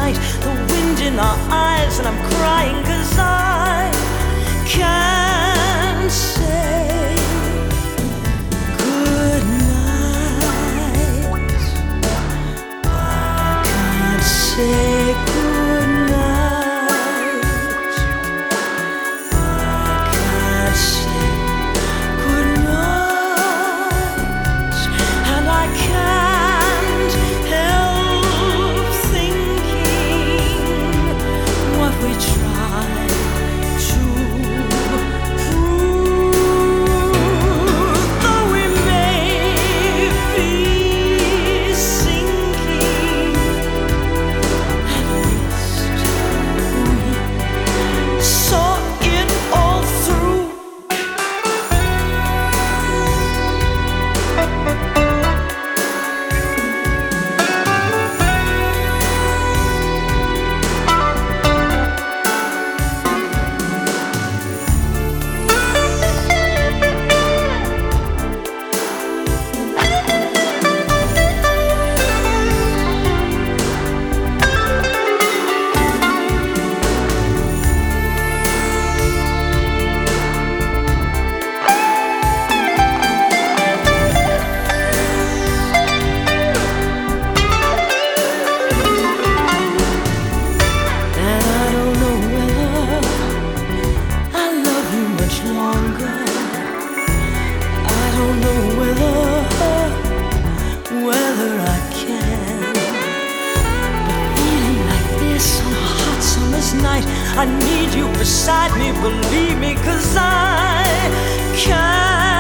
night, the wind in our eyes, and I'm crying 'cause I can't say goodnight. I can't say goodnight. I can't say goodnight. And I can't help thinking what we tried to prove. Though we may be sinking, at least we saw it all through. Whether I can, but feeling like this on a hot summer's night, I need you beside me, believe me, 'cause I can't